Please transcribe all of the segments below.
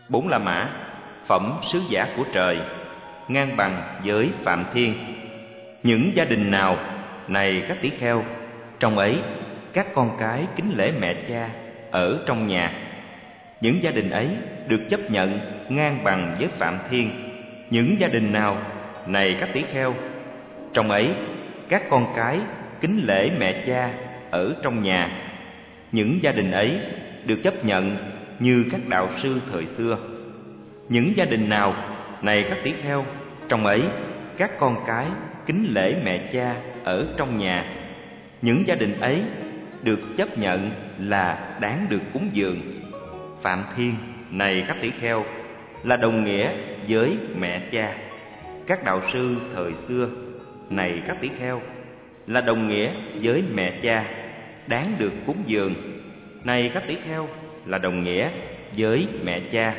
4 La Mã, phẩm sứ giả của trời, ngang bằng với Phạm Thiên. Những gia đình nào, này các tỷ kheo, trong ấy các con cái kính lễ mẹ cha ở trong nhà. Những gia đình ấy được chấp nhận ngang bằng với Phạm Thiên. Những gia đình nào, này các tỷ kheo, trong ấy các con cái kính lễ mẹ cha ở trong nhà. Những gia đình ấy được chấp nhận như các đạo sư thời xưa. Những gia đình nào, này các tỷ kheo, trong ấy các con cái kính lễ mẹ cha ở trong nhà. Những gia đình ấy được chấp nhận là đáng được cúng dường. Phạm Thiên, này các tỷ kheo, là đồng nghĩa với mẹ cha. Các đạo sư thời xưa, này các tỷ kheo, là đồng nghĩa với mẹ cha, đáng được cúng dường. Này các tỷ kheo, là đồng nghĩa với mẹ cha.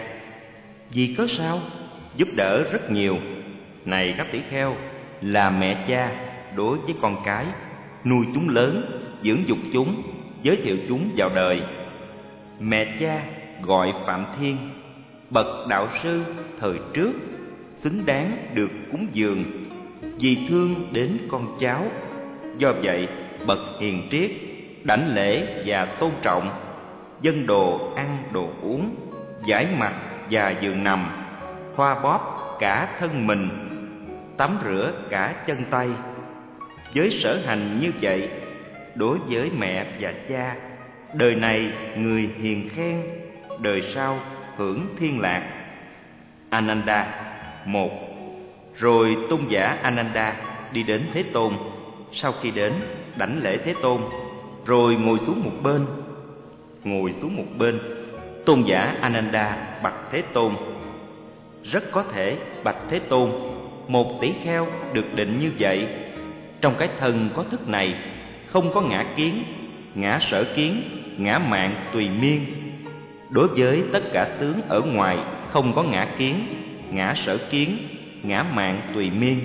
Vì cớ sao? Giúp đỡ rất nhiều. Này các tỷ kheo, là mẹ cha đối với con cái, nuôi chúng lớn, dưỡng dục chúng, giới thiệu chúng vào đời. Mẹ cha gọi Phạm Thiên, bậc đạo sư thời trước, xứng đáng được cúng dường, vì thương đến con cháu. Do vậy, bậc hiền triết đảnh lễ và tôn trọng, dâng đồ ăn đồ uống, giải mặt và giường nằm, thoa bóp cả thân mình, tắm rửa cả chân tay. Với sở hành như vậy, đối với mẹ và cha, đời này người hiền khen, đời sau hưởng thiên lạc. Ananda 1. Rồi tôn giả Ananda đi đến Thế Tôn. Sau khi đến, đảnh lễ Thế Tôn, rồi ngồi xuống một bên. Ngồi xuống một bên, tôn giả Ananda bạch Thế Tôn: rất có thể, bạch Thế Tôn, một tỷ kheo được định như vậy. Trong cái thân có thức này, không có ngã kiến, ngã sở kiến, ngã mạn tùy miên. Đối với tất cả tướng ở ngoài, không có ngã kiến, ngã sở kiến, ngã mạn tùy miên.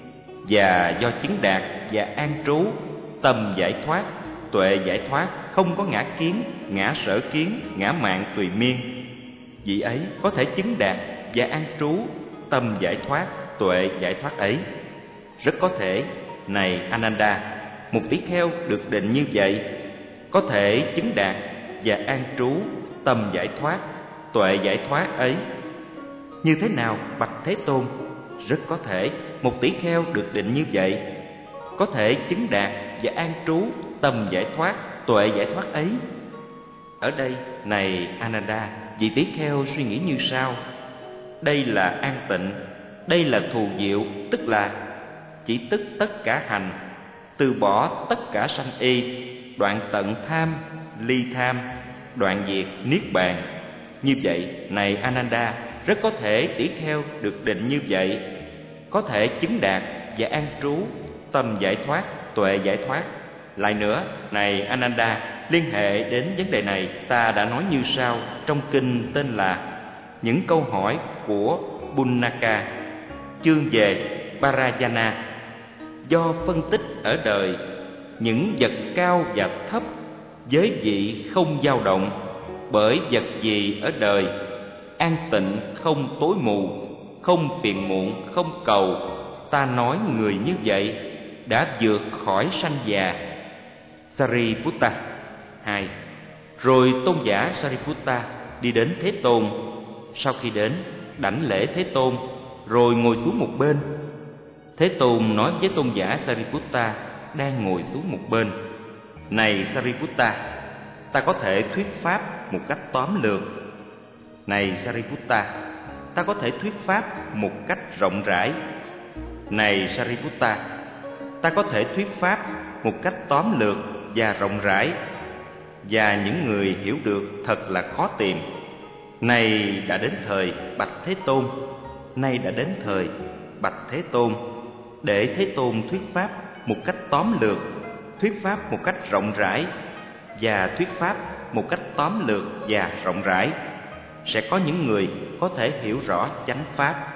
Và do chứng đạt và an trú, tâm giải thoát, tuệ giải thoát, không có ngã kiến, ngã sở kiến, ngã mạn tùy miên. Vị ấy có thể chứng đạt và an trú tâm giải thoát, tuệ giải thoát ấy. Rất có thể, này Ananda, một tỷ kheo được định như vậy, có thể chứng đạt và an trú tâm giải thoát, tuệ giải thoát ấy. Như thế nào, bạch Thế Tôn? Rất có thể, một tỷ kheo được định như vậy, có thể chứng đạt và an trú tâm giải thoát, tuệ giải thoát ấy. Ở đây, này Ananda, vị tỷ kheo suy nghĩ như sau: đây là an tịnh, đây là thù diệu, tức là chỉ tức tất cả hành, từ bỏ tất cả sanh y, đoạn tận tham, ly tham, đoạn diệt niết bàn. Như vậy, này Ananda, rất có thể tỷ kheo được định như vậy, có thể chứng đạt và an trú tâm giải thoát, tuệ giải thoát. Lại nữa, này Ananda, liên hệ đến vấn đề này, ta đã nói như sau trong kinh tên là Những câu hỏi của Bunnaka, chương về Parayana. Do phân tích ở đời, những vật cao và thấp với vị không dao động, bởi vật gì ở đời an tịnh, không tối mù, không phiền muộn, không cầu. Ta nói người như vậy đã vượt khỏi sanh già. Sariputta 2. Rồi tôn giả Sariputta đi đến Thế Tôn. Sau khi đến, đảnh lễ Thế Tôn, rồi ngồi xuống một bên. Thế Tôn nói với tôn giả Sariputta đang ngồi xuống một bên: này Sariputta, ta có thể thuyết pháp một cách tóm lược. Này Sariputta, ta có thể thuyết pháp một cách rộng rãi. Này Sariputta, ta có thể thuyết pháp một cách tóm lược và rộng rãi, và những người hiểu được thật là khó tìm. Này đã đến thời, bạch Thế Tôn. Nay đã đến thời, bạch Thế Tôn, để Thế Tôn thuyết pháp một cách tóm lược, thuyết pháp một cách rộng rãi, và thuyết pháp một cách tóm lược và rộng rãi. Sẽ có những người có thể hiểu rõ chánh pháp.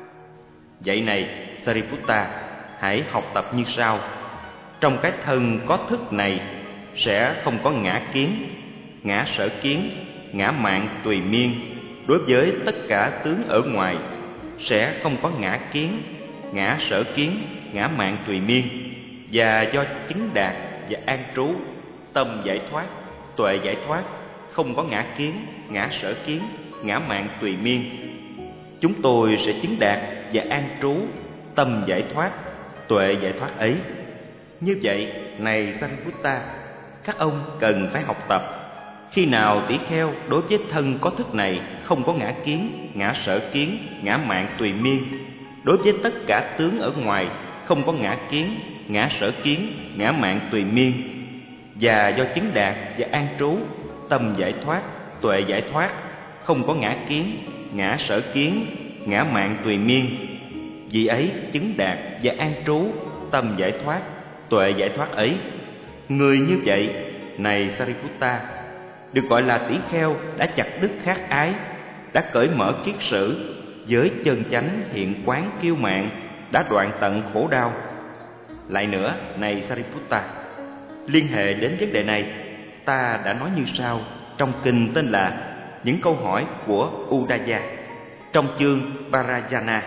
Vậy này Sariputta, hãy học tập như sau: trong cái thân có thức này sẽ không có ngã kiến, ngã sở kiến, ngã mạn tùy miên, đối với tất cả tướng ở ngoài, sẽ không có ngã kiến, ngã sở kiến, ngã mạn tùy miên, và do chứng đạt và an trú, tâm giải thoát, tuệ giải thoát, không có ngã kiến, ngã sở kiến, ngã mạn tùy miên. Chúng tôi sẽ chứng đạt và an trú, tâm giải thoát, tuệ giải thoát ấy. Như vậy, này Sariputta, các ông cần phải học tập. Khi nào tỷ kheo đối với thân có thức này không có ngã kiến, ngã sở kiến, ngã mạn tùy miên, đối với tất cả tướng ở ngoài không có ngã kiến, ngã sở kiến, ngã mạn tùy miên, và do chứng đạt và an trú, tâm giải thoát, tuệ giải thoát, không có ngã kiến, ngã sở kiến, ngã mạn tùy miên, vì ấy chứng đạt và an trú, tâm giải thoát, tuệ giải thoát ấy. Người như vậy, này Sariputta, được gọi là tỷ kheo đã chặt đứt khát ái, đã cởi mở kiết sử, với chân chánh hiện quán kiêu mạn, đã đoạn tận khổ đau. Lại nữa, này Sariputta, liên hệ đến vấn đề này, ta đã nói như sau trong kinh tên là Những câu hỏi của Uddaya, trong chương Parayana.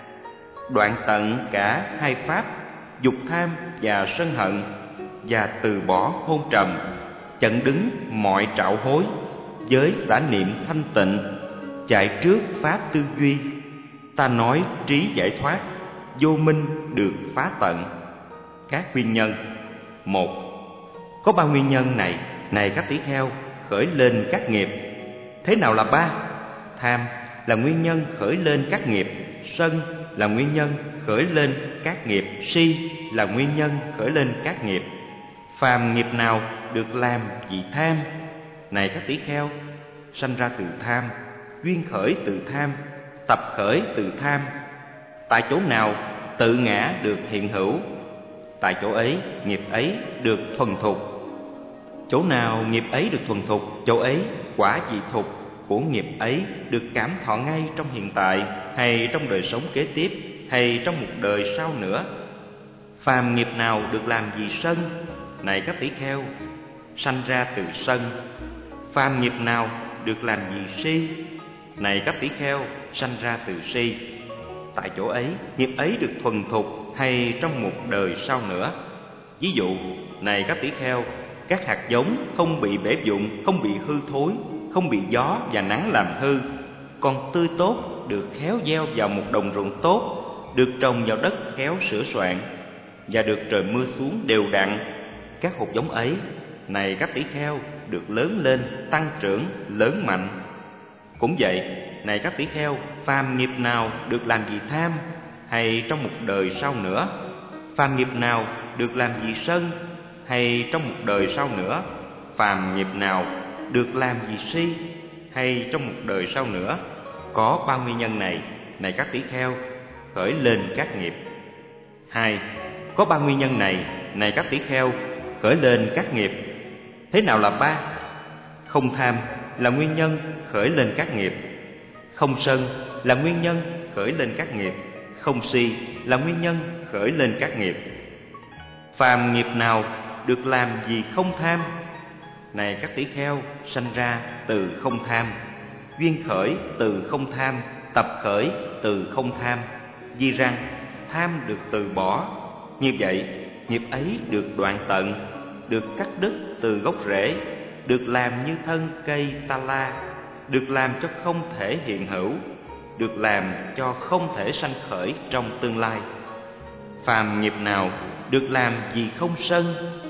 Đoạn tận cả hai pháp, dục tham và sân hận, và từ bỏ hôn trầm, chặn đứng mọi trạo hối, với xả niệm thanh tịnh, chạy trước pháp tư duy. Ta nói trí giải thoát, vô minh được phá tận. Các nguyên nhân. 1. Có 3 nguyên nhân này các tỷ kheo, khởi lên các nghiệp. Thế nào là 3? Tham là nguyên nhân khởi lên các nghiệp, sân là nguyên nhân khởi lên các nghiệp, si là nguyên nhân khởi lên các nghiệp. Phàm nghiệp nào được làm vì tham? Này các tỷ kheo, sanh ra từ tham, duyên khởi từ tham, tập khởi từ tham. Tại chỗ nào tự ngã được hiện hữu, tại chỗ ấy nghiệp ấy được thuần thục. Chỗ nào nghiệp ấy được thuần thục, chỗ ấy quả vị thục của nghiệp ấy được cảm thọ ngay trong hiện tại, hay trong đời sống kế tiếp, hay trong một đời sau nữa. Phàm nghiệp nào được làm vì sân? Này các tỷ kheo, sanh ra từ sân. Phàm nghiệp nào được làm vì si? Này các tỷ kheo, sanh ra từ si. Tại chỗ ấy, nghiệp ấy được thuần thục, hay trong một đời sau nữa. Ví dụ, này các tỷ kheo, các hạt giống không bị bể vụn, không bị hư thối, không bị gió và nắng làm hư, còn tươi tốt, được khéo gieo vào một đồng ruộng tốt, được trồng vào đất khéo sửa soạn, và được trời mưa xuống đều đặn. Các hột giống ấy, này các tỷ kheo, được lớn lên, tăng trưởng, lớn mạnh. Cũng vậy, này các tỷ kheo, phàm nghiệp nào được làm vì tham, hay trong một đời sau nữa? Phàm nghiệp nào được làm vì sân, hay trong một đời sau nữa? Phàm nghiệp nào được làm vì si, hay trong một đời sau nữa? Có 3 nguyên nhân này các tỷ kheo, khởi lên các nghiệp. 2. Có 3 nguyên nhân này các tỷ kheo, khởi lên các nghiệp. Thế nào là 3? Không tham là nguyên nhân khởi lên các nghiệp. Không sân là nguyên nhân khởi lên các nghiệp. Không si là nguyên nhân khởi lên các nghiệp. Phàm nghiệp nào được làm vì không tham? Này các tỷ kheo, sanh ra từ không tham, duyên khởi từ không tham, tập khởi từ không tham. Vì rằng tham được từ bỏ, như vậy nghiệp ấy được đoạn tận, được cắt đứt từ gốc rễ, được làm như thân cây ta la, được làm cho không thể hiện hữu, được làm cho không thể sanh khởi trong tương lai. Phàm nghiệp nào được làm vì không sân?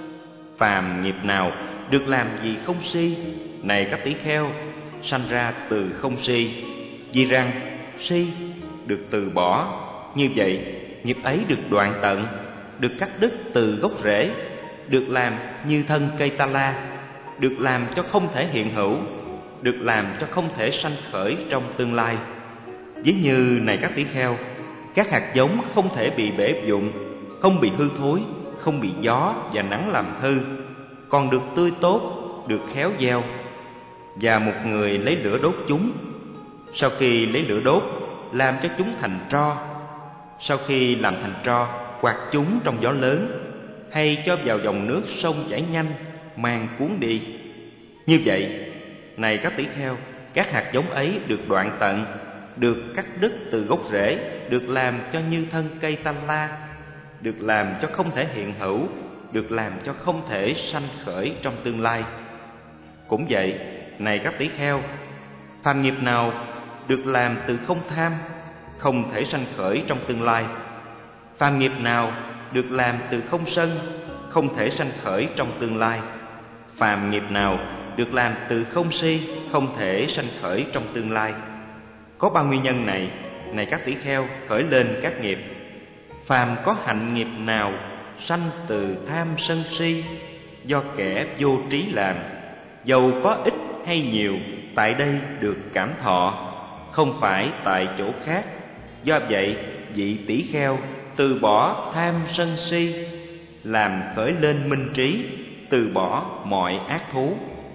Phàm nghiệp nào được làm vì không si? Này các tỷ kheo, sanh ra từ không si. Vì rằng si được từ bỏ, như vậy nghiệp ấy được đoạn tận, được cắt đứt từ gốc rễ, được làm như thân cây ta la, được làm cho không thể hiện hữu, được làm cho không thể sanh khởi trong tương lai. Ví như này các tỷ kheo, các hạt giống không thể bị bể vụn, không bị hư thối, không bị gió và nắng làm hư, còn được tươi tốt, được khéo gieo. Và một người lấy lửa đốt chúng. Sau khi lấy lửa đốt, làm cho chúng thành tro. Sau khi làm thành tro, quạt chúng trong gió lớn, hay cho vào dòng nước sông chảy nhanh, mang cuốn đi. Như vậy, này các tỷ kheo, Các hạt giống ấy được đoạn tận, được cắt đứt từ gốc rễ, được làm cho như thân cây tanh la, được làm cho không thể hiện hữu, được làm cho không thể sanh khởi trong tương lai. Cũng vậy, này các tỷ kheo, phàm nghiệp nào được làm từ không tham, không thể sanh khởi trong tương lai. Phàm nghiệp nào được làm từ không sân, không thể sanh khởi trong tương lai. Phàm nghiệp nào được làm từ không si, không thể sanh khởi trong tương lai. Có ba nguyên nhân này, này các tỷ kheo, khởi lên các nghiệp. Phàm có hạnh nghiệp nào sanh từ tham sân si, do kẻ vô trí làm, dầu có ít hay nhiều, tại đây được cảm thọ, không phải tại chỗ khác. Do vậy, vị tỷ kheo từ bỏ tham sân si, làm khởi lên minh trí, từ bỏ mọi ác thú.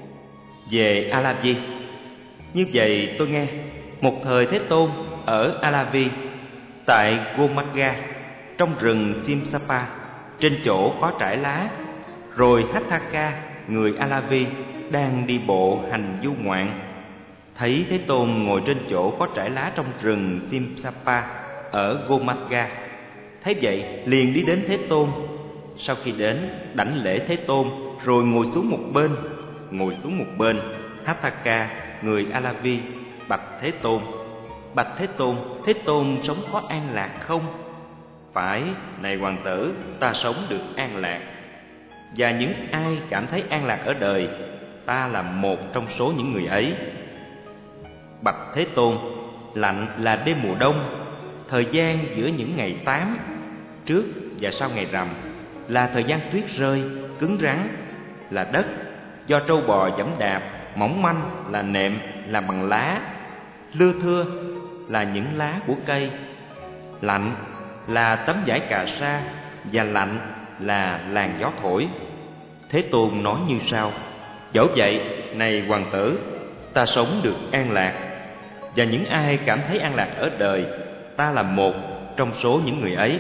Về Alavi, như vậy tôi nghe một thời Thế Tôn ở Alavi, tại Gomaga, trong rừng Simsapa, trên chỗ có trải lá, rồi Hatthaka, người Alavi, đang đi bộ hành du ngoạn, thấy Thế Tôn ngồi trên chỗ có trải lá trong rừng Simsapa ở Gomaga. Thấy vậy liền đi đến Thế Tôn. Sau khi đến, đảnh lễ Thế Tôn, rồi ngồi xuống một bên. Hatthaka, người Alavi, bạch Thế Tôn: Bạch Thế Tôn sống có an lạc không? Phải, này hoàng tử, ta sống được an lạc. Và những ai cảm thấy an lạc ở đời, ta là một trong số những người ấy. Bạch Thế Tôn, lạnh là đêm mùa đông, thời gian giữa những ngày 8 trước và sau ngày rằm, là thời gian tuyết rơi, cứng rắn là đất, do trâu bò giẫm đạp, mỏng manh là nệm làm bằng lá, lưa thưa là những lá của cây. Lạnh là tấm vải cà sa, và lạnh là làn gió thổi. Thế Tôn nói như sau: dẫu vậy, này hoàng tử, ta sống được an lạc, và những ai cảm thấy an lạc ở đời, ta là một trong số những người ấy.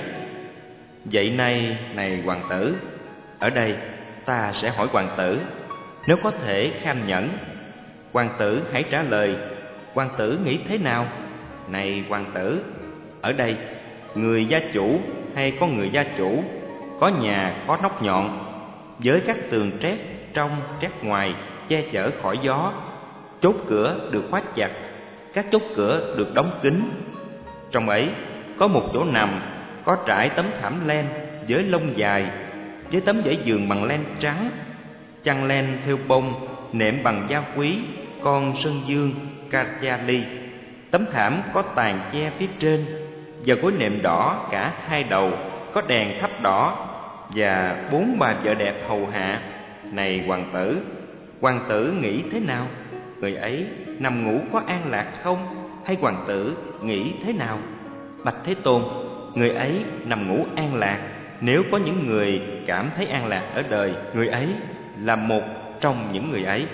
Vậy nay, này hoàng tử, ở đây ta sẽ hỏi hoàng tử, nếu có thể kham nhẫn. Hoàng tử hãy trả lời, hoàng tử nghĩ thế nào? Này hoàng tử, ở đây người gia chủ hay con người gia chủ, có nhà có nóc nhọn, với các tường trét trong trét ngoài che chở khỏi gió, chốt cửa được khóa chặt, các chốt cửa được đóng kín. Trong ấy có một chỗ nằm, có trải tấm thảm len với lông dài, với tấm vải giường bằng len trắng, chăn len thêu bông, nệm bằng da quý con sơn dương Katyali. Tấm thảm có tàn che phía trên, và gối nệm đỏ cả hai đầu, có đèn thắp đỏ, và 4 bà vợ đẹp hầu hạ. Này hoàng tử nghĩ thế nào? Người ấy nằm ngủ có an lạc không? Hay hoàng tử nghĩ thế nào? Bạch Thế Tôn, người ấy nằm ngủ an lạc. Nếu có những người cảm thấy an lạc ở đời, người ấy là một trong những người ấy.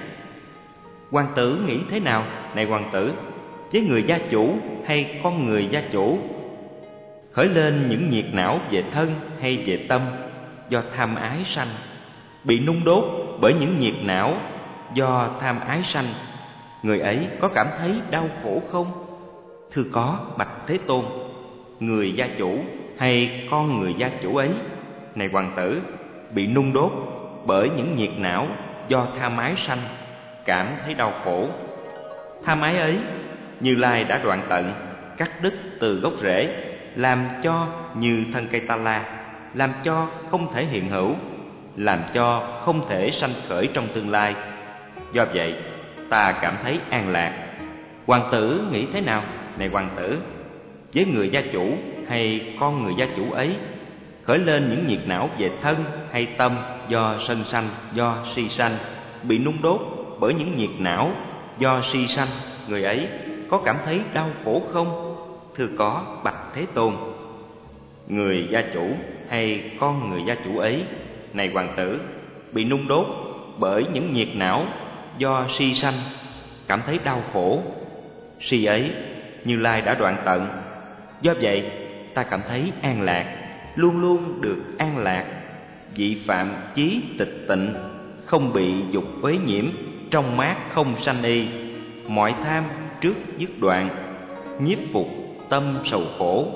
Hoàng tử nghĩ thế nào? Này hoàng tử, với người gia chủ hay con người gia chủ, khởi lên những nhiệt não về thân hay về tâm, do tham ái sanh, bị nung đốt bởi những nhiệt não do tham ái sanh, người ấy có cảm thấy đau khổ không? Thưa có, bạch Thế Tôn. Người gia chủ hay con người gia chủ ấy, này hoàng tử, bị nung đốt bởi những nhiệt não do tham ái sanh, cảm thấy đau khổ. Tham ái ấy, Như Lai đã đoạn tận, cắt đứt từ gốc rễ, làm cho như thân cây ta la, làm cho không thể hiện hữu, làm cho không thể sanh khởi trong tương lai. Do vậy, ta cảm thấy an lạc. Hoàng tử nghĩ thế nào? Này hoàng tử, với người gia chủ hay con người gia chủ ấy, khởi lên những nhiệt não về thân hay tâm do sân sanh, do si sanh, bị nung đốt bởi những nhiệt não do si sanh, người ấy có cảm thấy đau khổ không? Thưa có, bạch Thế Tôn. Người gia chủ hay con người gia chủ ấy, này hoàng tử, bị nung đốt bởi những nhiệt não do si sanh, cảm thấy đau khổ. Si ấy, Như Lai đã đoạn tận. Do vậy, ta cảm thấy an lạc, luôn luôn được an lạc. Vị phạm chí tịch tịnh, không bị dục uế nhiễm, trong mát không sanh y. mọi tham trước dứt đoạn, nhiếp phục tâm sầu khổ,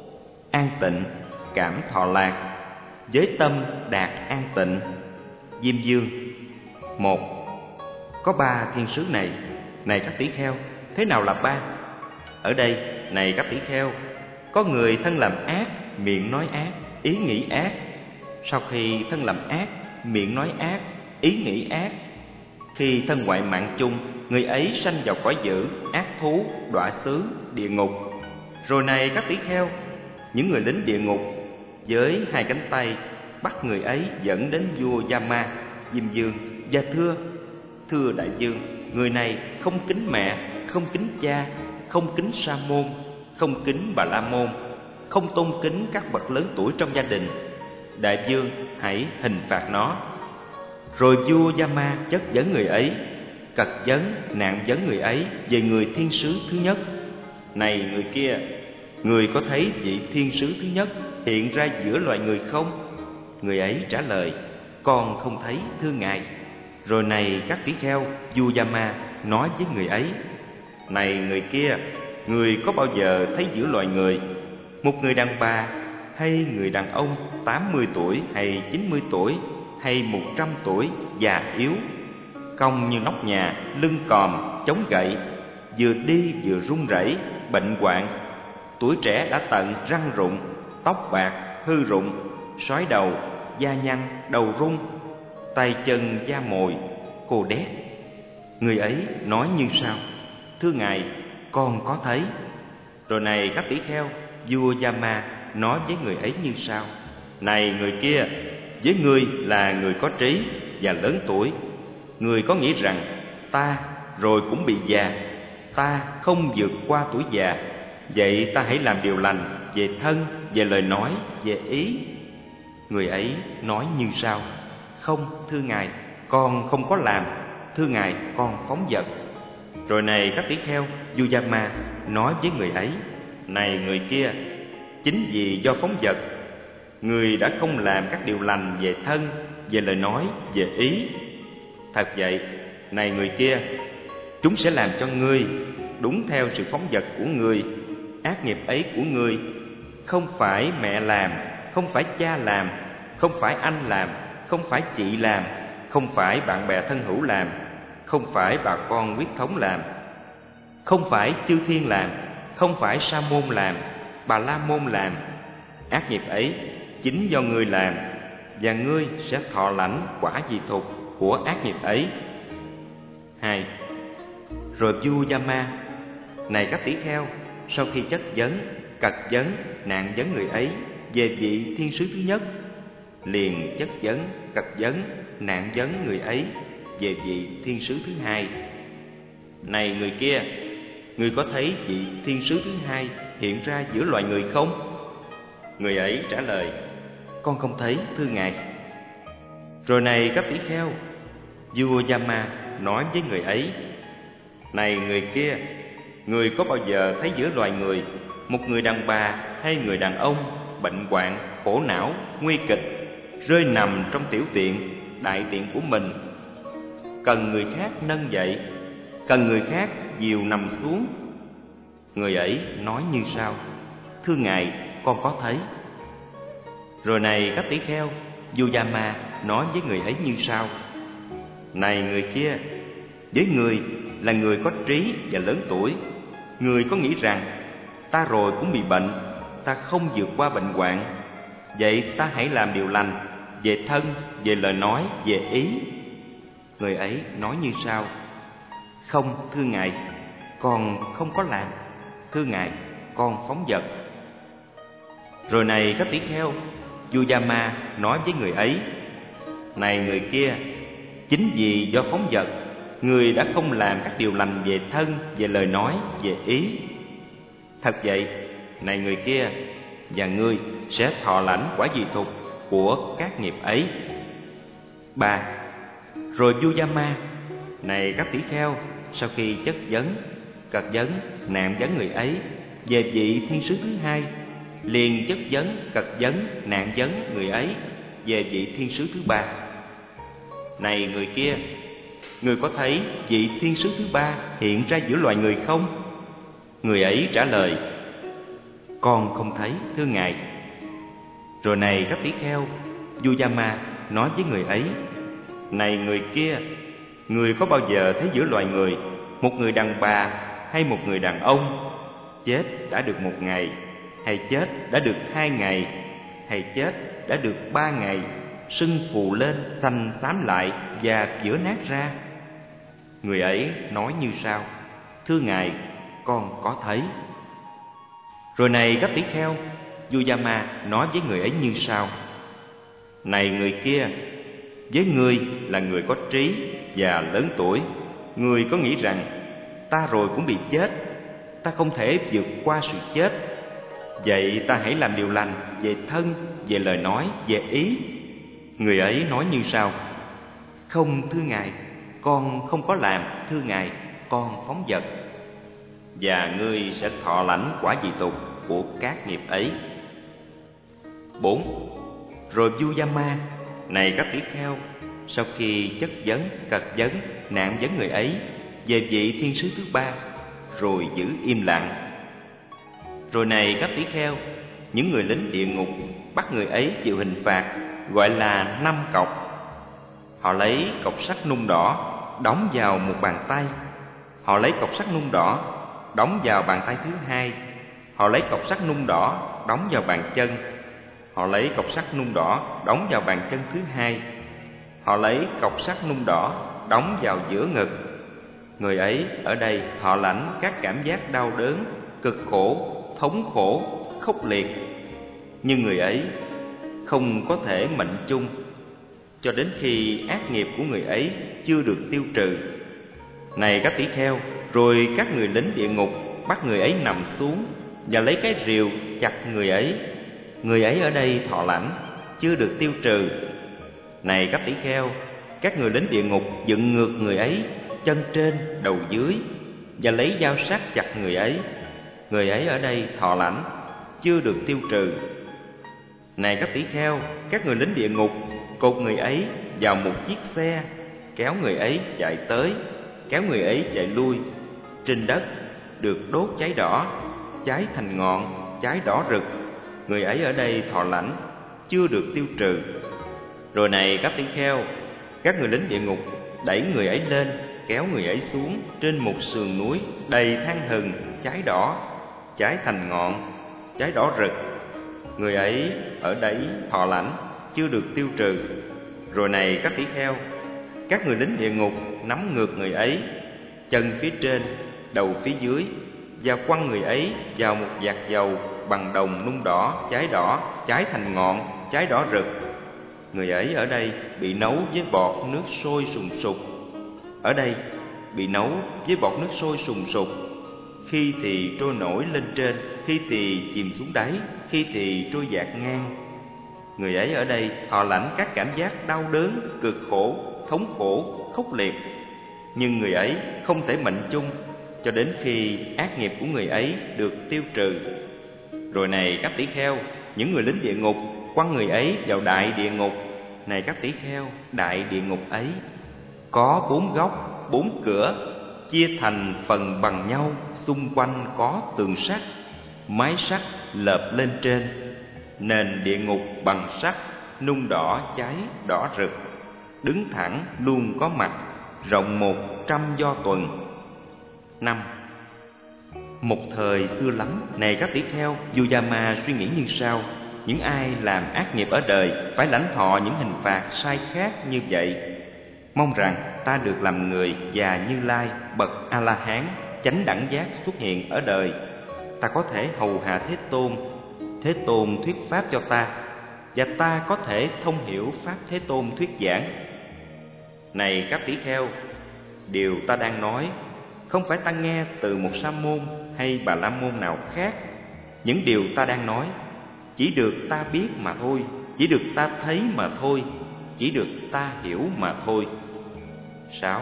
an tịnh cảm thọ lạc, giới tâm đạt an tịnh. Diêm Dương. 1. Có 3 thiên sứ này. Này các tỷ kheo, thế nào là 3? Ở đây, này các tỷ kheo, có người thân làm ác, miệng nói ác, ý nghĩ ác. Sau khi thân làm ác, miệng nói ác, ý nghĩ ác, khi thân ngoại mạng chung, người ấy sanh vào cõi dữ, ác thú, đọa xứ, địa ngục. Rồi này các tỷ kheo, những người lính địa ngục với 2 cánh tay bắt người ấy dẫn đến vua Yama, Diêm Dương, và thưa đại vương, người này không kính mẹ, không kính cha, không kính sa môn, không kính bà la môn, không tôn kính các bậc lớn tuổi trong gia đình. Đại vương hãy hình phạt nó. Rồi vua Yama chất vấn người ấy, cật vấn, nạn vấn người ấy về người thiên sứ thứ nhất. Này người kia, người có thấy vị thiên sứ thứ nhất hiện ra giữa loài người không? Người ấy trả lời, con không thấy, thưa ngài. Rồi này các tỷ kheo, vua Yama nói với người ấy, này người kia, người có bao giờ thấy giữa loài người một người đàn bà hay người đàn ông 80 tuổi hay 90 tuổi hay 100 tuổi, già yếu, cong như nóc nhà, lưng còm, chống gậy, vừa đi vừa run rẩy, bệnh hoạn, tuổi trẻ đã tận, răng rụng, tóc bạc, hư rụng, sói đầu, da nhăn, đầu rung, tay chân da mồi, cô đét. Người ấy nói như sau, thưa ngài, con có thấy. Rồi này các tỷ kheo, vua Yama nói với người ấy như sau, này người kia, với ngươi là người có trí và lớn tuổi, người có nghĩ rằng ta rồi cũng bị già, ta không vượt qua tuổi già. Vậy ta hãy làm điều lành về thân, về lời nói, về ý. Người ấy nói như sau, không, thưa ngài, con không có làm, thưa ngài, con phóng dật. Rồi này các tỷ kheo, vua Yama nói với người ấy, này người kia, chính vì do phóng dật, người đã không làm các điều lành về thân, về lời nói, về ý. Thật vậy, này người kia, chúng sẽ làm cho ngươi đúng theo sự phóng dật của ngươi. Ác nghiệp ấy của ngươi không phải mẹ làm, không phải cha làm, không phải anh làm, không phải chị làm, không phải bạn bè thân hữu làm, không phải bà con huyết thống làm, không phải chư thiên làm, không phải sa môn làm, bà la môn làm. Ác nghiệp ấy chính do ngươi làm, và ngươi sẽ thọ lãnh quả dị thục của ác nghiệp ấy. 2. Rồi vua Yama, này các tỷ kheo, sau khi chất vấn, cật vấn, nạn vấn người ấy về vị thiên sứ thứ nhất, liền chất vấn, cật vấn, nạn vấn người ấy về vị thiên sứ thứ hai. Này người kia, người có thấy vị thiên sứ thứ hai hiện ra giữa loài người không? Người ấy trả lời, con không thấy, thưa ngài. Rồi này các tỷ kheo, vua Yama nói với người ấy, này người kia, người có bao giờ thấy giữa loài người một người đàn bà hay người đàn ông bệnh hoạn, khổ não, nguy kịch, rơi nằm trong tiểu tiện, đại tiện của mình, cần người khác nâng dậy, cần người khác dìu nằm xuống? Người ấy nói như sau, thưa ngài, con có thấy. Rồi này các tỷ kheo, vua Yama nói với người ấy như sau, này người kia, với người là người có trí và lớn tuổi, người có nghĩ rằng ta rồi cũng bị bệnh, ta không vượt qua bệnh hoạn. Vậy ta hãy làm điều lành về thân, về lời nói, về ý. Người ấy nói như sau, không, thưa ngài, con không có làm, thưa ngài, con phóng dật. Rồi này các tỷ kheo, vua Yama nói với người ấy, này người kia, chính vì do phóng dật, người đã không làm các điều lành về thân, về lời nói, về ý. Thật vậy, này người kia, và ngươi sẽ thọ lãnh quả dị thục của các nghiệp ấy. 3. Rồi vua Yama, này các tỷ kheo, sau khi chất vấn, cật vấn, nạn vấn người ấy về vị thiên sứ thứ hai, liền chất vấn, cật vấn, nạn vấn người ấy về vị thiên sứ thứ ba. Này người kia, người có thấy vị thiên sứ thứ ba hiện ra giữa loài người không? Người ấy trả lời: Con không thấy, thưa ngài. Rồi này các tỷ kheo, Vujama nói với người ấy: Này người kia, người có bao giờ thấy giữa loài người một người đàn bà hay một người đàn ông chết đã được 1 ngày, hay chết đã được 2 ngày, hay chết đã được 3 ngày, sưng phù lên, xanh xám lại và vữa nát ra? Người ấy nói như sau: Thưa ngài, con có thấy. Rồi này các tỷ kheo, Vujama nói với người ấy như sau: Này người kia, với ngươi là người có trí và lớn tuổi, ngươi có nghĩ rằng ta rồi cũng bị chết, ta không thể vượt qua sự chết. Vậy ta hãy làm điều lành về thân, về lời nói, về ý. Người ấy nói như sau: Không, thưa ngài, con không có làm, thưa ngài, con phóng dật. Và ngươi sẽ thọ lãnh quả dị tục của các nghiệp ấy. 4. Rồi Vujama, này các tỷ kheo, sau khi chất vấn, cật vấn, nạn vấn người ấy về vị thiên sứ thứ ba, rồi giữ im lặng. Rồi này các tỷ kheo, những người lính địa ngục bắt người ấy chịu hình phạt, gọi là 5 cọc. Họ lấy cọc sắt nung đỏ đóng vào một bàn tay. Họ lấy cọc sắt nung đỏ đóng vào bàn tay thứ hai. Họ lấy cọc sắt nung đỏ đóng vào bàn chân. Họ lấy cọc sắt nung đỏ đóng vào bàn chân thứ hai. Họ lấy cọc sắt nung đỏ đóng vào giữa ngực. Người ấy ở đây thọ lãnh các cảm giác đau đớn, cực khổ, thống khổ, khốc liệt. Nhưng người ấy không có thể mệnh chung cho đến khi ác nghiệp của người ấy chưa được tiêu trừ. Này các tỷ kheo, rồi các người lính địa ngục bắt người ấy nằm xuống và lấy cái rìu chặt người ấy. Người ấy ở đây thọ lãnh chưa được tiêu trừ. Này các tỷ kheo, các người lính địa ngục dựng ngược người ấy, chân trên đầu dưới, và lấy dao sắc chặt người ấy. Người ấy ở đây thọ lãnh chưa được tiêu trừ. Này các tỷ kheo, các người lính địa ngục cột người ấy vào một chiếc xe, kéo người ấy chạy tới, kéo người ấy chạy lui. Trên đất được đốt cháy đỏ, cháy thành ngọn, cháy đỏ rực. Người ấy ở đây thọ lãnh chưa được tiêu trừ. Rồi này các tỷ kheo, các người lính địa ngục đẩy người ấy lên, kéo người ấy xuống trên một sườn núi đầy than hừng, cháy đỏ, cháy thành ngọn, cháy đỏ rực. Người ấy ở đấy thọ lãnh chưa được tiêu trừ. Rồi này các tỷ kheo, các người lính địa ngục nắm ngược người ấy, chân phía trên, đầu phía dưới, và quăng người ấy vào một vạc dầu bằng đồng nung đỏ, cháy thành ngọn, cháy đỏ rực. Người ấy ở đây bị nấu với bọt nước sôi sùng sục. Ở đây bị nấu với bọt nước sôi sùng sục, khi thì trôi nổi lên trên, khi thì chìm xuống đáy, khi thì trôi dạt ngang. Người ấy ở đây thọ lãnh các cảm giác đau đớn, cực khổ, thống khổ, khốc liệt. Nhưng người ấy không thể mệnh chung cho đến khi ác nghiệp của người ấy được tiêu trừ. Rồi này các tỷ kheo, những người lính địa ngục quăng người ấy vào đại địa ngục. Này các tỷ kheo, đại địa ngục ấy có 4 góc, 4 cửa, chia thành phần bằng nhau, xung quanh có tường sắt, mái sắt lợp lên trên. Nền địa ngục bằng sắt, nung đỏ cháy đỏ rực, đứng thẳng luôn có mặt, rộng 100 do tuần. 5. Một thời xưa lắm, này các tỷ kheo, Vujama suy nghĩ như sau: những ai làm ác nghiệp ở đời phải lãnh thọ những hình phạt sai khác như vậy. Mong rằng ta được làm người và Như Lai bậc A-la-hán chánh đẳng giác xuất hiện ở đời. Ta có thể hầu hạ Thế Tôn, Thế Tôn thuyết pháp cho ta, và ta có thể thông hiểu pháp Thế Tôn thuyết giảng. Này các tỷ kheo, điều ta đang nói không phải ta nghe từ một sa môn hay bà la môn nào khác. Những điều ta đang nói chỉ được ta biết mà thôi, chỉ được ta thấy mà thôi, chỉ được ta hiểu mà thôi. 6.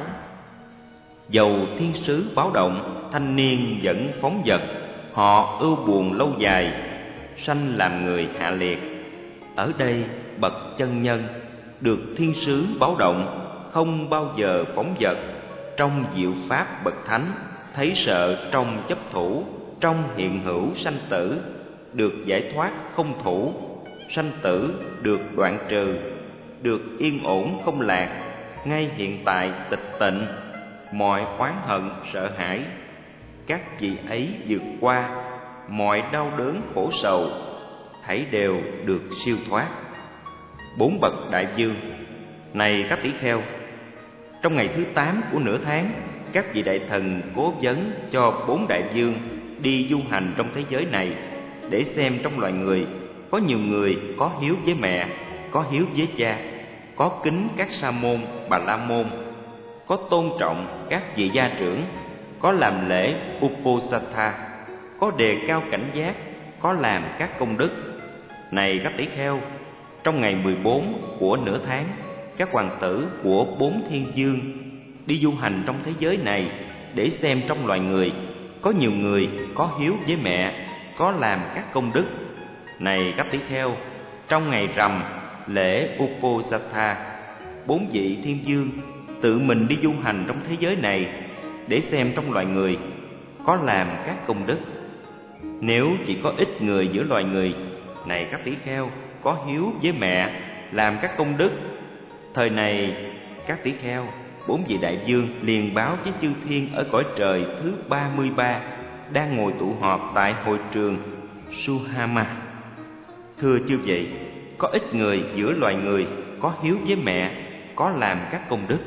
Dầu thiên sứ báo động, thanh niên vẫn phóng dật, họ ưu buồn lâu dài, sanh làm người hạ liệt. Ở đây bậc chân nhân được thiên sứ báo động, không bao giờ phóng dật, trong diệu pháp bậc thánh, thấy sợ trong chấp thủ, trong hiện hữu sanh tử, được giải thoát không thủ, sanh tử được đoạn trừ, được yên ổn không lạc, ngay hiện tại tịch tịnh, mọi oán hận sợ hãi, các vị ấy vượt qua, mọi đau đớn khổ sầu, thảy đều được siêu thoát. 4 bậc đại vương. Này các tỷ kheo, trong ngày thứ 8 của nửa tháng, các vị đại thần cố vấn cho 4 đại vương đi du hành trong thế giới này, để xem trong loài người có nhiều người có hiếu với mẹ, có hiếu với cha, có kính các sa môn, bà la môn, có tôn trọng các vị gia trưởng, có làm lễ Uposatha, có đề cao cảnh giác, có làm các công đức. Này các tỷ kheo, trong ngày 14 của nửa tháng, các hoàng tử của 4 thiên vương đi du hành trong thế giới này, để xem trong loài người có nhiều người có hiếu với mẹ, có làm các công đức. Này các tỷ kheo, trong ngày rằm lễ Uposatha, 4 vị thiên vương tự mình đi du hành trong thế giới này, để xem trong loài người có làm các công đức. Nếu chỉ có ít người giữa loài người, này các tỷ kheo, có hiếu với mẹ, làm các công đức, thời này các tỷ kheo, 4 vị đại vương liền báo với chư thiên ở cõi trời thứ 33 đang ngồi tụ họp tại hội trường Suhama: thưa chư vị, có ít người giữa loài người có hiếu với mẹ, có làm các công đức.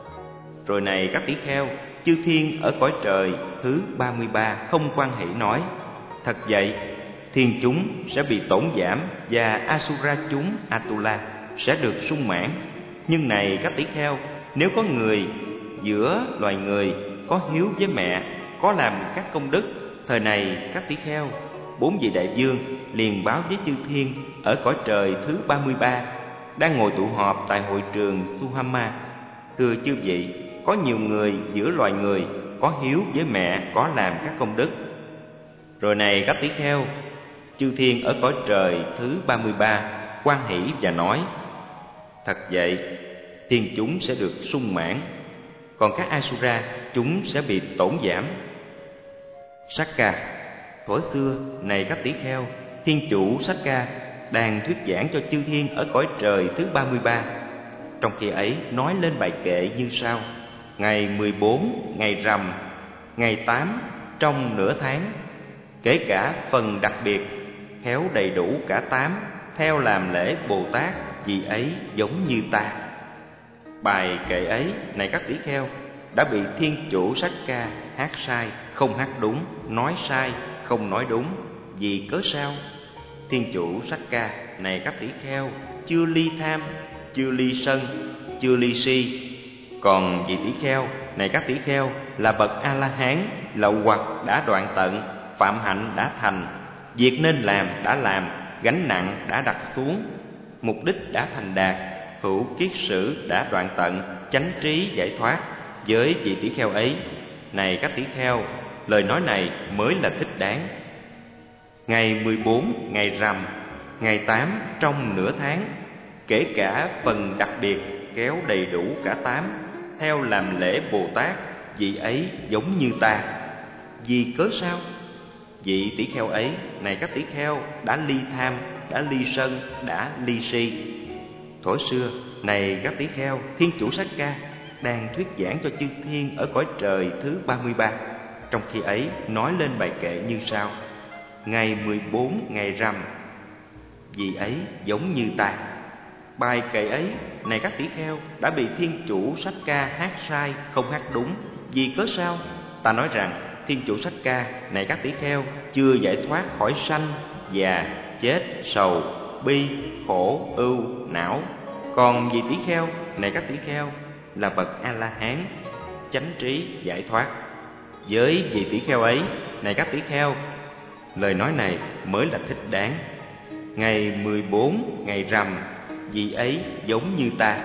Rồi này các tỷ kheo, chư thiên ở cõi trời thứ 33 không hoan hỷ nói: thật vậy, thiên chúng sẽ bị tổn giảm, và Asura chúng Atula sẽ được sung mãn. Nhưng này các tỷ kheo, nếu có người giữa loài người có hiếu với mẹ, có làm các công đức, thời này các tỷ kheo, 4 vị đại vương liền báo với chư thiên ở cõi trời thứ 33 đang ngồi tụ họp tại hội trường Suhama: thưa chư vị, có nhiều người giữa loài người có hiếu với mẹ, có làm các công đức. Rồi này các tỷ kheo, chư thiên ở cõi trời thứ 33 hoan hỷ và nói: thật vậy, thiên chúng sẽ được sung mãn, còn các Asura chúng sẽ bị tổn giảm. Sakka: thuở xưa, này các tỷ kheo, thiên chủ Sakka đang thuyết giảng cho chư thiên ở cõi trời thứ 33. Trong khi ấy nói lên bài kệ như sau: ngày 14, ngày rằm, ngày 8 trong nửa tháng, kể cả phần đặc biệt, khéo đầy đủ cả 8, theo làm lễ Bồ Tát, vì ấy giống như ta. Bài kệ ấy, này các tỷ kheo, đã bị thiên chủ Sakka hát sai, không hát đúng, nói sai, không nói đúng. Vì cớ sao? Thiên chủ Sakka, này các tỷ kheo, chưa ly tham, chưa ly sân, chưa ly si. Còn vị tỷ kheo, này các tỷ kheo, là bậc A-la-hán, lậu hoặc đã đoạn tận, phạm hạnh đã thành, việc nên làm đã làm, gánh nặng đã đặt xuống, mục đích đã thành đạt, hữu kiết sử đã đoạn tận, chánh trí giải thoát. Với vị tỷ kheo ấy, này các tỷ kheo, lời nói này mới là thích đáng. Ngày 14, ngày rằm, ngày 8 trong nửa tháng, kể cả phần đặc biệt, kéo đầy đủ cả 8, theo làm lễ Bồ Tát, vị ấy giống như ta. Vì cớ sao? Vị tỷ kheo ấy, này các tỷ kheo, đã ly tham, đã ly sân, đã ly si. Thuở xưa, này các tỷ kheo, thiên chủ Sakka đang thuyết giảng cho chư thiên ở cõi trời thứ 33. Trong khi ấy nói lên bài kệ như sau: ngày 14, ngày rằm, vì ấy giống như ta. Bài kệ ấy, này các tỷ kheo, đã bị thiên chủ Sakka hát sai, không hát đúng. Vì cớ sao? Ta nói rằng thiên chủ Sakka, này các tỷ kheo, chưa giải thoát khỏi sanh, già, chết, sầu, bi, khổ, ưu, não. Còn vị tỷ kheo, này các tỷ kheo, là bậc A-la-hán, chánh trí giải thoát. Với vị tỷ kheo ấy, này các tỷ kheo, lời nói này mới là thích đáng. Ngày 14, ngày rằm, vị ấy giống như ta.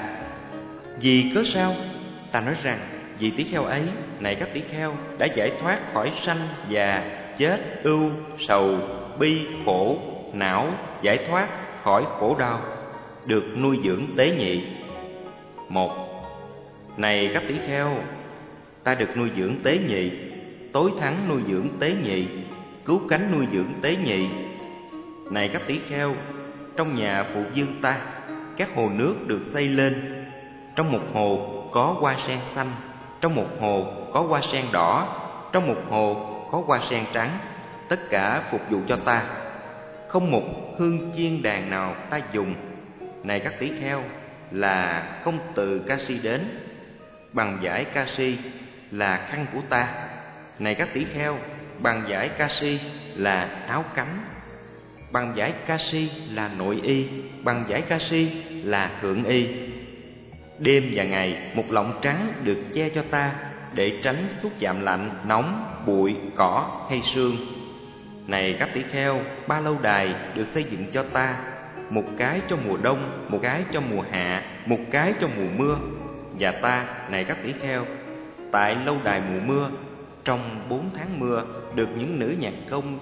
Vì cớ sao? Ta nói rằng vị tỷ kheo ấy, này các tỷ kheo, đã giải thoát khỏi sanh, già, chết, ưu, sầu, bi, khổ, não, giải thoát khỏi khổ đau, được nuôi dưỡng tế nhị. 1. Này các tỷ kheo, ta được nuôi dưỡng tế nhị, tối thắng nuôi dưỡng tế nhị, cứu cánh nuôi dưỡng tế nhị. Này các tỷ kheo, trong nhà phụ vương ta, các hồ nước được xây lên. Trong một hồ có hoa sen xanh, trong một hồ có hoa sen đỏ, trong một hồ có hoa sen trắng, tất cả phục vụ cho ta. Không một hương chiên đàn nào ta dùng. Này các tỷ kheo, là không từ Kashi đến. Bằng vải Kashi là khăn của ta. Này các tỷ kheo, bằng vải Kashi là áo cánh. Bằng vải Kashi là nội y, bằng vải Kashi là thượng y. Đêm và ngày một lọng trắng được che cho ta, để tránh xúc chạm lạnh, nóng, bụi, cỏ hay sương. Này các tỷ kheo, 3 lâu đài được xây dựng cho ta, một cái cho mùa đông, một cái cho mùa hạ, một cái cho mùa mưa. Và ta, này các tỷ kheo, tại lâu đài mùa mưa, trong 4 tháng mưa, được những nữ nhạc công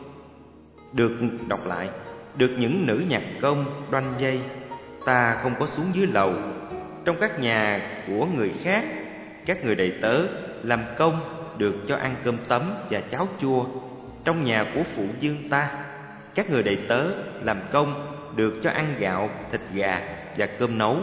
đoanh dây. Ta không có xuống dưới lầu. Trong các nhà của người khác, các người đầy tớ làm công được cho ăn cơm tấm và cháo chua. Trong nhà của phụ vương ta, các người đầy tớ làm công được cho ăn gạo, thịt gà và cơm nấu.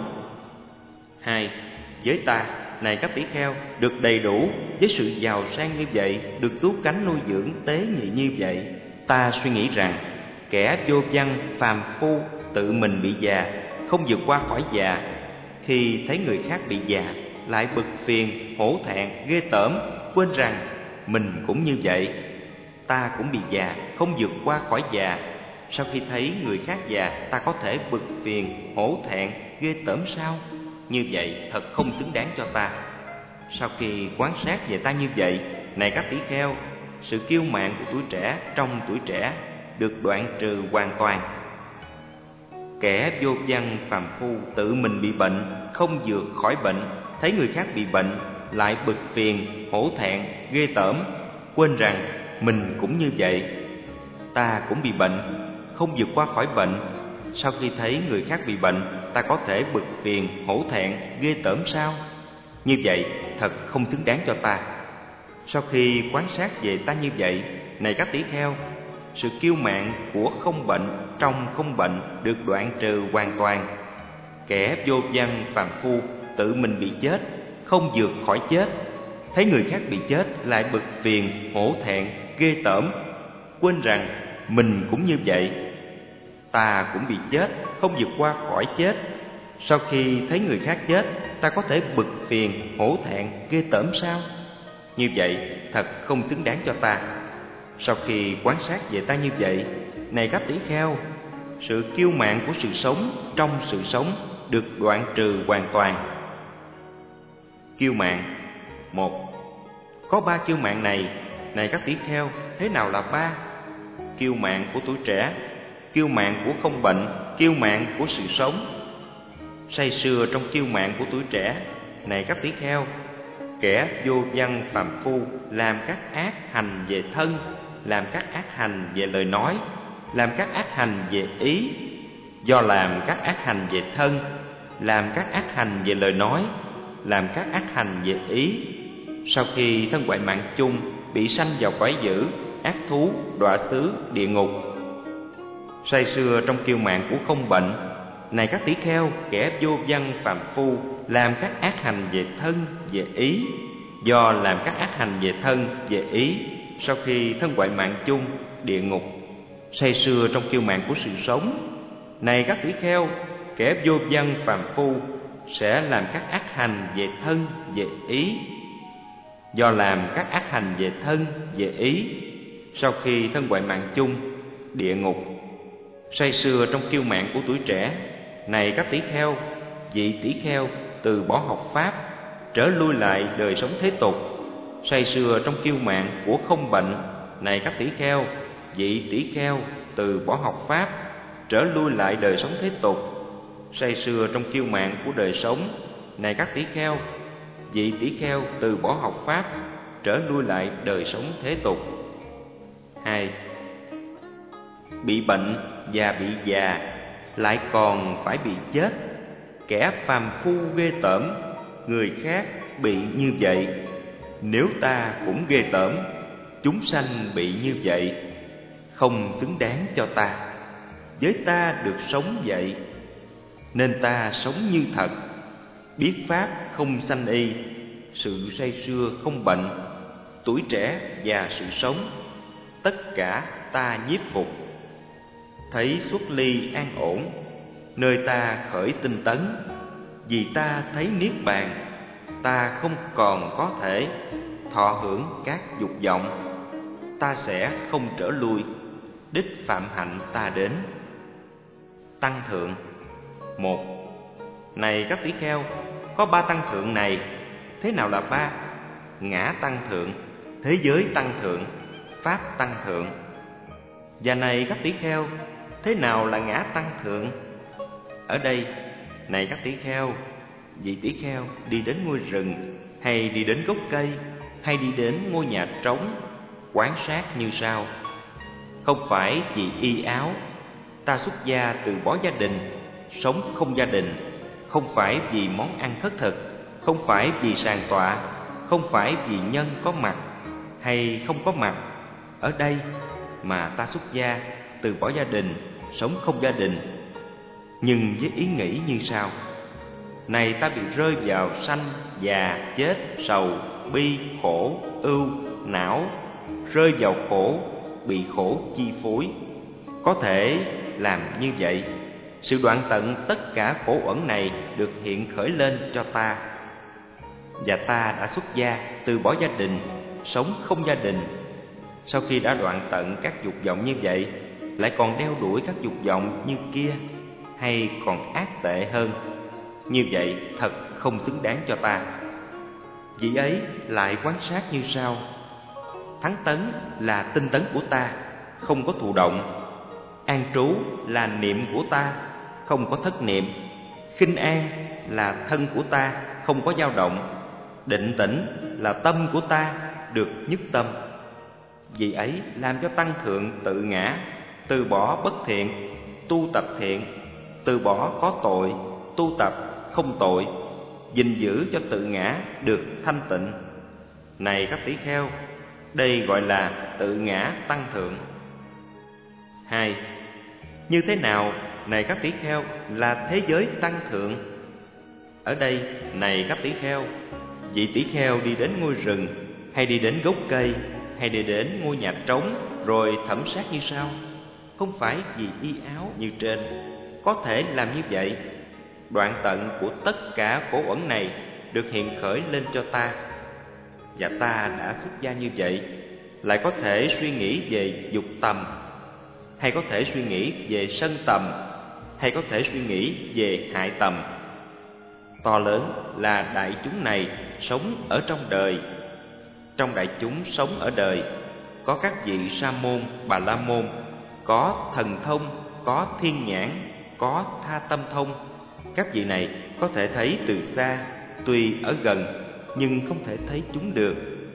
2. Với ta, này các tỷ kheo, được đầy đủ với sự giàu sang như vậy, được cứu cánh nuôi dưỡng tế nhị như vậy. Ta suy nghĩ rằng kẻ vô văn phàm phu tự mình bị già, không vượt qua khỏi già. Khi thấy người khác bị già, lại bực phiền, hổ thẹn, ghê tởm, quên rằng mình cũng như vậy. Ta cũng bị già, không vượt qua khỏi già. Sau khi thấy người khác già, ta có thể bực phiền, hổ thẹn, ghê tởm sao? Như vậy thật không xứng đáng cho ta. Sau khi quan sát về ta như vậy, này các tỷ kheo, sự kiêu mạn của tuổi trẻ trong tuổi trẻ được đoạn trừ hoàn toàn. Kẻ vô văn phàm phu tự mình bị bệnh, không vượt khỏi bệnh, thấy người khác bị bệnh, lại bực phiền, hổ thẹn, ghê tởm, quên rằng mình cũng như vậy. Ta cũng bị bệnh, không vượt qua khỏi bệnh. Sau khi thấy người khác bị bệnh, ta có thể bực phiền, hổ thẹn, ghê tởm sao? Như vậy thật không xứng đáng cho ta. Sau khi quan sát về ta như vậy, này các tỷ kheo, sự kiêu mạn của không bệnh trong không bệnh được đoạn trừ hoàn toàn. Kẻ vô văn phàm phu tự mình bị chết, không vượt khỏi chết, thấy người khác bị chết lại bực phiền, hổ thẹn, ghê tởm, quên rằng mình cũng như vậy. Ta cũng bị chết, không vượt qua khỏi chết. Sau khi thấy người khác chết, ta có thể bực phiền, hổ thẹn, ghê tởm sao? Như vậy thật không xứng đáng cho ta. Sau khi quan sát về ta như vậy, này các tỷ kheo, sự kiêu mạn của sự sống trong sự sống được đoạn trừ hoàn toàn. Kiêu mạn. 1. Có 3 kiêu mạn này, này các tỷ kheo, thế nào là 3? Kiêu mạn của tuổi trẻ, kiêu mạn của không bệnh, kiêu mạn của sự sống. Say sưa trong kiêu mạn của tuổi trẻ, này các tỷ kheo, kẻ vô văn phàm phu làm các ác hành về thân, làm các ác hành về lời nói, làm các ác hành về ý. Do làm các ác hành về thân, làm các ác hành về lời nói, làm các ác hành về ý, sau khi thân ngoại mạng chung bị sanh vào cõi dữ, ác thú, đọa xứ, địa ngục. Say sưa trong kiêu mạn của không bệnh, này các tỷ kheo, kẻ vô văn phàm phu làm các ác hành về thân, về ý. Do làm các ác hành về thân, về ý, sau khi thân ngoại mạng chung, địa ngục. Say sưa trong kiêu mạn của sự sống, này các tỷ kheo, kẻ vô văn phàm phu sẽ làm các ác hành về thân, về ý. Do làm các ác hành về thân, về ý, sau khi thân ngoại mạng chung, địa ngục. Say sưa trong kiêu mạn của tuổi trẻ, này các tỷ kheo, vị tỷ kheo từ bỏ học pháp, trở lui lại đời sống thế tục. Say sưa trong kiêu mạn của không bệnh, này các tỷ kheo, vị tỷ kheo từ bỏ học pháp, trở lui lại đời sống thế tục. Say sưa trong kiêu mạn của đời sống, này các tỷ kheo, vị tỷ kheo từ bỏ học pháp, trở lui lại đời sống thế tục. 2. Bị bệnh và bị già, lại còn phải bị chết. Kẻ phàm phu ghê tởm, người khác bị như vậy. Nếu ta cũng ghê tởm, chúng sanh bị như vậy, không xứng đáng cho ta. Với ta được sống vậy, nên ta sống như thật. Biết pháp không sanh y, sự say sưa không bệnh, tuổi trẻ và sự sống, tất cả ta nhiếp phục. Thấy xuất ly an ổn, nơi ta khởi tinh tấn. Vì ta thấy niết bàn, ta không còn có thể thọ hưởng các dục vọng. Ta sẽ không trở lui, đích phạm hạnh ta đến. Tăng thượng. 1. Này các tỷ kheo, có 3 tăng thượng này. Thế nào là 3? Ngã tăng thượng, thế giới tăng thượng, pháp tăng thượng. Và này các tỷ kheo, thế nào là ngã tăng thượng? Ở đây, này các tỷ kheo, vị tỷ kheo đi đến ngôi rừng, hay đi đến gốc cây, hay đi đến ngôi nhà trống, quán sát như sau. Không phải vì y áo, ta xuất gia từ bỏ gia đình, sống không gia đình. Không phải vì món ăn khất thực, không phải vì sàn tọa, không phải vì nhân có mặt hay không có mặt ở đây, mà ta xuất gia từ bỏ gia đình, sống không gia đình, nhưng với ý nghĩ như sau. Này ta bị rơi vào sanh, già, chết, sầu, bi, khổ, ưu, não, rơi vào khổ, bị khổ chi phối. Có thể làm như vậy, sự đoạn tận tất cả khổ uẩn này được hiện khởi lên cho ta. Và ta đã xuất gia từ bỏ gia đình, sống không gia đình. Sau khi đã đoạn tận các dục vọng như vậy, lại còn đeo đuổi các dục vọng như kia, hay còn ác tệ hơn. Như vậy thật không xứng đáng cho ta. Vị ấy lại quan sát như sau. Thắng tấn là tinh tấn của ta, không có thụ động. An trú là niệm của ta, không có thất niệm. Khinh an là thân của ta, không có dao động. Định tĩnh là tâm của ta, được nhất tâm. Vì ấy làm cho tăng thượng tự ngã, từ bỏ bất thiện, tu tập thiện, từ bỏ có tội, tu tập không tội, gìn giữ cho tự ngã được thanh tịnh. Này các tỷ kheo, đây gọi là tự ngã tăng thượng. 2. Như thế nào, này các tỷ kheo, là thế giới tăng thượng? Ở đây, này các tỷ kheo, vị tỷ kheo đi đến ngôi rừng, hay đi đến gốc cây, hay đi đến ngôi nhà trống, rồi thẩm sát như sau. Không phải vì y áo như trên. Có thể làm như vậy, đoạn tận của tất cả khổ uẩn này được hiện khởi lên cho ta. Và ta đã xuất gia như vậy, lại có thể suy nghĩ về dục tầm, hay có thể suy nghĩ về sân tầm, hay có thể suy nghĩ về hại tầm. To lớn là đại chúng này sống ở trong đời. Trong đại chúng sống ở đời, có các vị sa môn, bà la môn, có thần thông, có thiên nhãn, có tha tâm thông. Các vị này có thể thấy từ xa, tuy ở gần nhưng không thể thấy chúng được.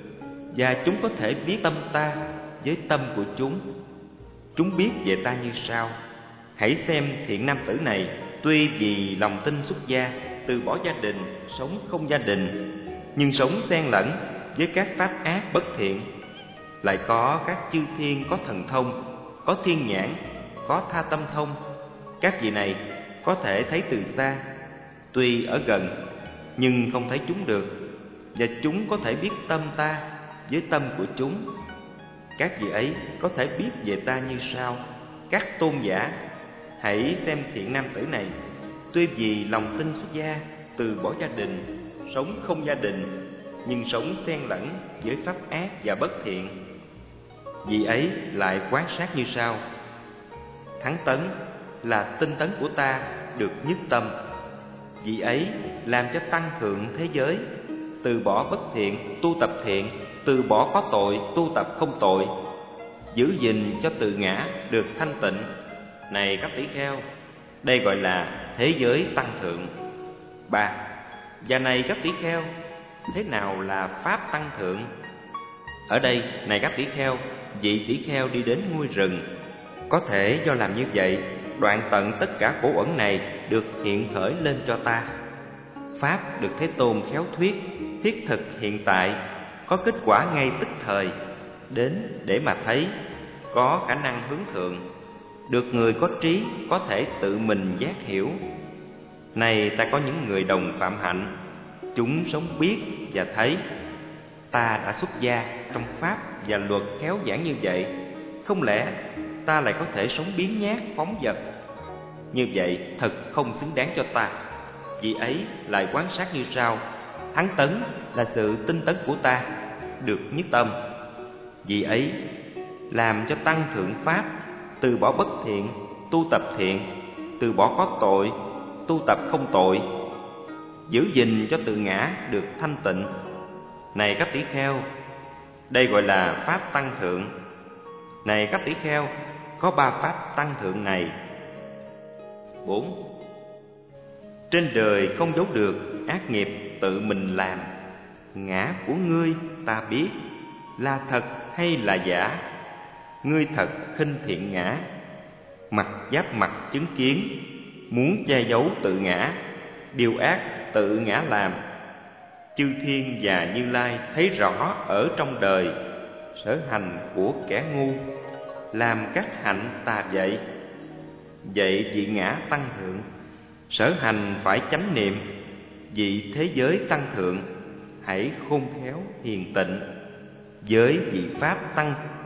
Và chúng có thể biết tâm ta với tâm của chúng. Chúng biết về ta như sau. Hãy xem thiện nam tử này, tuy vì lòng tin xuất gia, từ bỏ gia đình, sống không gia đình, nhưng sống xen lẫn với các pháp ác bất thiện. Lại có các chư thiên có thần thông, có thiên nhãn, có tha tâm thông. Các vị này có thể thấy từ xa, tuy ở gần nhưng không thấy chúng được. Và chúng có thể biết tâm ta với tâm của chúng. Các vị ấy có thể biết về ta như sau. Các tôn giả, hãy xem thiện nam tử này, tuy vì lòng tin xuất gia, từ bỏ gia đình, sống không gia đình, nhưng sống xen lẫn với pháp ác và bất thiện. Vị ấy lại quan sát như sau. Thắng tấn là tinh tấn của ta, được nhất tâm. Vị ấy làm cho tăng thượng thế giới, từ bỏ bất thiện, tu tập thiện, từ bỏ có tội, tu tập không tội, giữ gìn cho tự ngã được thanh tịnh. Này các tỷ kheo, đây gọi là thế giới tăng thượng. 3. Và này các tỷ kheo, thế nào là pháp tăng thượng? Ở đây, này các tỷ kheo, vị tỷ kheo đi đến ngôi rừng. Có thể do làm như vậy, đoạn tận tất cả khổ uẩn này được hiện khởi lên cho ta. Pháp được Thế Tôn khéo thuyết, thiết thực hiện tại, có kết quả ngay tức thời, đến để mà thấy, có khả năng hướng thượng, được người có trí có thể tự mình giác hiểu. Này ta có những người đồng phạm hạnh, chúng sống biết và thấy. Ta đã xuất gia trong Pháp và luật khéo giảng như vậy, không lẽ ta lại có thể sống biếng nhác phóng dật? Như vậy thật không xứng đáng cho ta. Vị ấy lại quán sát như sau: thắng tấn là sự tinh tấn của ta, được nhất tâm. Vị ấy làm cho tăng thượng Pháp, từ bỏ bất thiện, tu tập thiện, từ bỏ có tội, tu tập không tội, giữ gìn cho tự ngã được thanh tịnh. Này các tỷ kheo, đây gọi là Pháp tăng thượng. Này các tỷ kheo, có 3 Pháp tăng thượng này. 4. Trên đời không giấu được ác nghiệp tự mình làm. Ngã của ngươi ta biết, là thật hay là giả. Ngươi thật khinh thiện ngã, mặt giáp mặt chứng kiến, muốn che giấu tự ngã, điều ác tự ngã làm. Chư thiên và Như Lai thấy rõ ở trong đời sở hành của kẻ ngu, làm các hạnh tà dậy. Vậy vị ngã tăng thượng, sở hành phải chánh niệm. Vị thế giới tăng thượng, hãy khôn khéo hiền tịnh. Với vị Pháp tăng